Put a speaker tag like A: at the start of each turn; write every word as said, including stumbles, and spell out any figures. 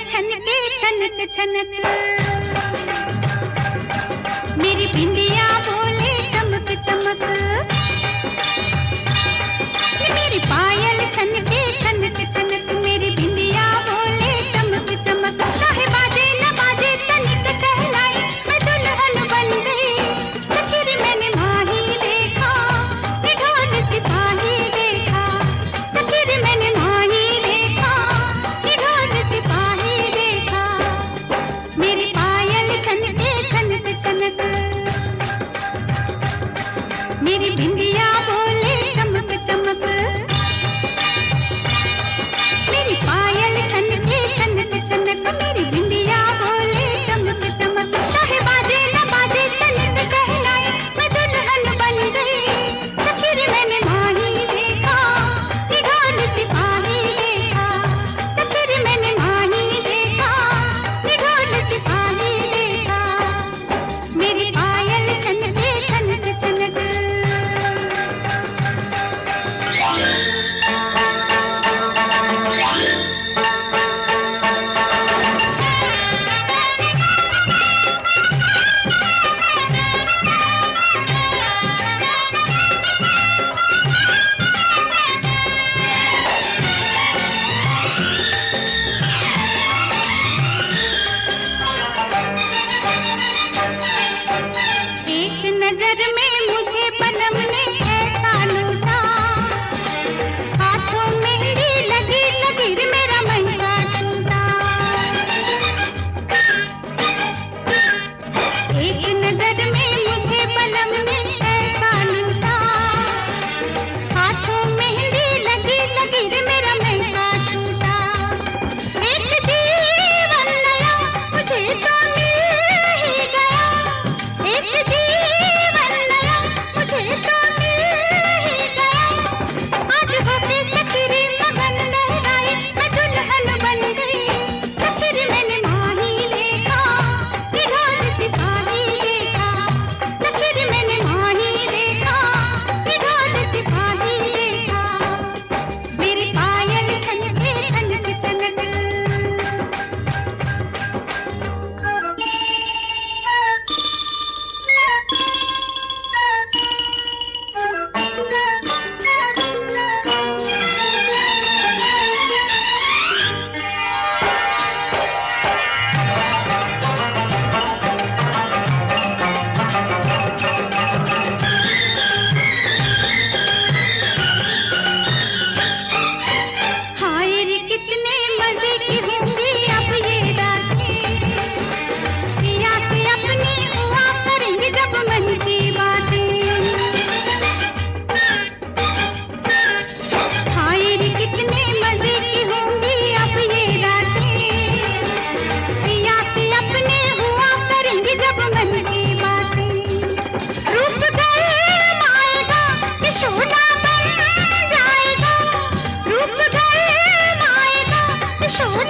A: छनके छनक छनक, मेरी बिंदिया बोले चमक चमक, मेरी पायल छनके छनक छनक, मेरी बिंदिया बोले चमक चमक। चाहे बाजे न बाजे तनिक शहनाई, मैं दुल्हन बन गई। फिर मैंने माही देखा, ये ढोल सिपाही देखा। फिर मैंने माही देखा, ये ढोल सिपाही देखा। मेरी पायल छनके छनक छनक, मेरी बिंदिया बोले चमक चमक, मेरी पायल छनके छनक छनक, मेरी बिंदिया बोले चमक चमक। चाहे बाजे न बाजे तनिक शहनाई, मैं दुल्हन बन गई। फिर मैंने माही देखा, ये ढोल सिपाही देखा। फिर मैंने माही देखा, ये ढोल सिपाही देखा। मेरी पायल छनके छनक छनक। एक नजर में मुझे पलम ने ऐसा लूटा, हाथों मेरी लगी लगी मेरा मन का टूटा। एक नजर में मुझे पलम ने ऐसा लूटा, हाथों मेरी लगी लगी मेरा मन का टूटा। एक जीवन नया मुझे तो मिल ही गया, एक जीवन नया मुझे तो मिल ही गया। आज होके सफरी मगन लहराई, मैं दुल्हन बन गई। फिर मैंने माही देखा, ये ढोल सिपाही देखा। फिर मैंने माही देखा, ये ढोल सिपाही देखा। मेरी पायल छनके छनक छनक। हाय रे कितने मजे की होंगी अब ये रातें, पिया से अपनी हुआ करेंगे जब मन की बातें। हाय रे कितने मजे की होंगी अब ये रातें, पिया से अपने हुआ करेंगे जब मन की बातें। रूप गरमाएगा कि शोला बन जाएगा, रूप गरमाएगा कि शोला